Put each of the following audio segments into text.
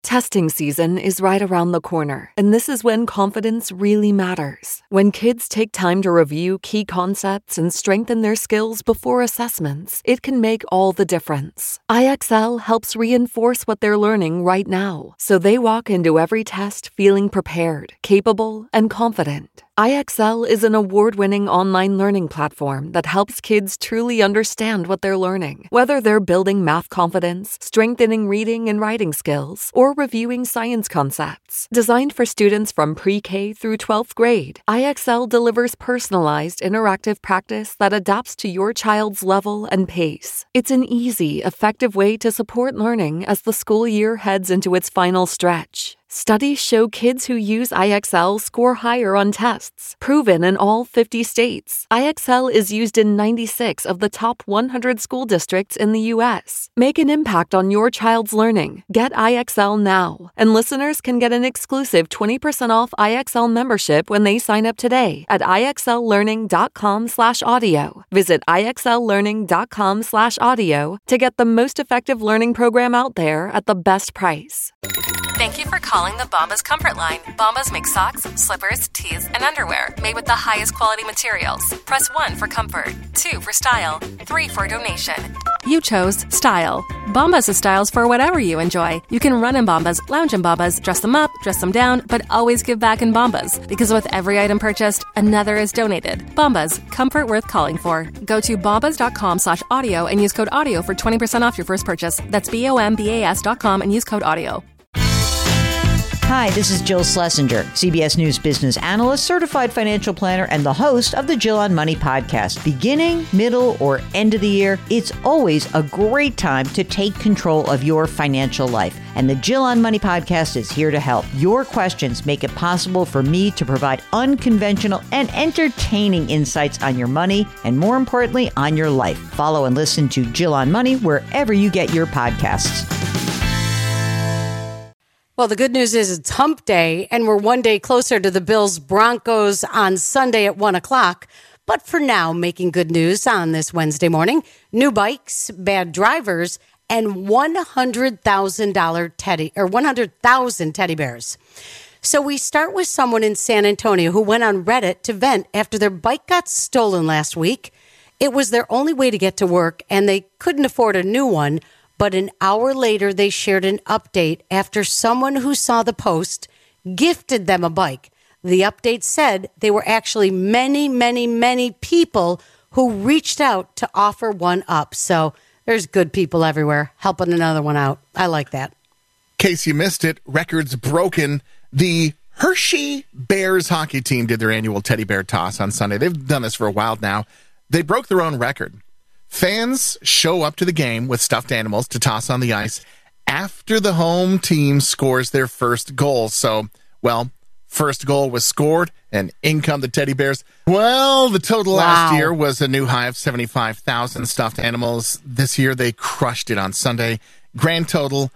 Testing season is right around the corner, and this is when confidence really matters. When kids take time to review key concepts and strengthen their skills before assessments, it can make all the difference. IXL helps reinforce what they're learning right now, so they walk into every test feeling prepared, capable, and confident. IXL is an award-winning online learning platform that helps kids truly understand what they're learning, whether they're building math confidence, strengthening reading and writing skills, or reviewing science concepts. Designed for students from pre-K through 12th grade, IXL delivers personalized, interactive practice that adapts to your child's level and pace. It's an easy, effective way to support learning as the school year heads into its final stretch. Studies show kids who use IXL score higher on tests, proven in all 50 states. IXL is used in 96 of the top 100 school districts in the U.S. Make an impact on your child's learning. Get IXL now. And listeners can get an exclusive 20% off IXL membership when they sign up today at IXLlearning.com/audio. Visit IXLlearning.com/audio to get the most effective learning program out there at the best price. Thank you for calling the Bombas Comfort Line. Bombas make socks, slippers, tees, and underwear made with the highest quality materials. Press 1 for comfort, 2 for style, 3 for donation. You chose style. Bombas has styles for whatever you enjoy. You can run in Bombas, lounge in Bombas, dress them up, dress them down, but always give back in Bombas. Because with every item purchased, another is donated. Bombas, comfort worth calling for. Go to bombas.com/audio and use code audio for 20% off your first purchase. That's BOMBAS.com and use code audio. Hi, this is Jill Schlesinger, CBS News business analyst, certified financial planner, and the host of the Jill on Money podcast. Beginning, middle, or end of the year, it's always a great time to take control of your financial life. And the Jill on Money podcast is here to help. Your questions make it possible for me to provide unconventional and entertaining insights on your money, and more importantly, on your life. Follow and listen to Jill on Money wherever you get your podcasts. Well, the good news is it's hump day, and we're one day closer to the Bills-Broncos on Sunday at 1 o'clock. But for now, making good news on this Wednesday morning, new bikes, bad drivers, and $100,000 teddy bears. So we start with someone in San Antonio who went on Reddit to vent after their bike got stolen last week. It was their only way to get to work, and they couldn't afford a new one. But an hour later, they shared an update after someone who saw the post gifted them a bike. The update said they were actually many, many, many people who reached out to offer one up. So there's good people everywhere helping another one out. I like that. In case you missed it, records broken. The Hershey Bears hockey team did their annual teddy bear toss on Sunday. They've done this for a while now. They broke their own record. Fans show up to the game with stuffed animals to toss on the ice after the home team scores their first goal. So, well, first goal was scored, and in come the teddy bears. Well, the total last year was a new high of 75,000 stuffed animals. This year, they crushed it on Sunday. Grand total,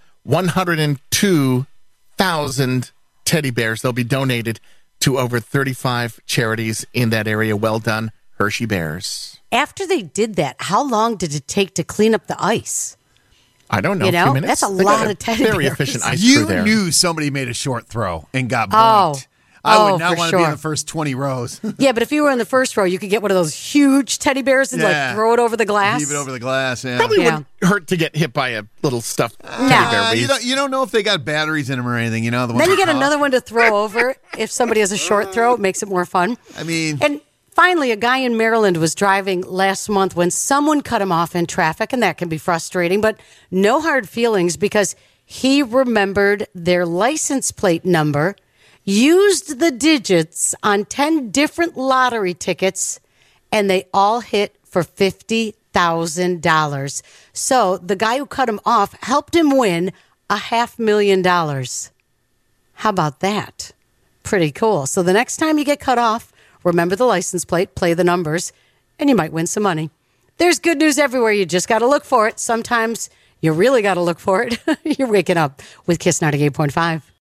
102,000 teddy bears. They'll be donated to over 35 charities in that area. Well done, Hershey Bears. After they did that, how long did it take to clean up the ice? I don't know. You know, a few minutes. that's a lot of teddy bears. Very efficient ice crew there. You knew somebody made a short throw and got bonked. I would not want to be in the first 20 rows. Yeah, but if you were in the first row, you could get one of those huge teddy bears and like throw it over the glass. Leave it over the glass, yeah. Probably wouldn't hurt to get hit by a little stuffed teddy bear. You don't know if they got batteries in them or anything. You know, then you get another one to throw over. If somebody has a short throw, it makes it more fun. I mean... And finally, a guy in Maryland was driving last month when someone cut him off in traffic, and that can be frustrating, but no hard feelings because he remembered their license plate number, used the digits on 10 different lottery tickets, and they all hit for $50,000. So the guy who cut him off helped him win $500,000. How about that? Pretty cool. So the next time you get cut off, remember the license plate, play the numbers, and you might win some money. There's good news everywhere. You just got to look for it. Sometimes you really got to look for it. You're waking up with Kiss 98.5.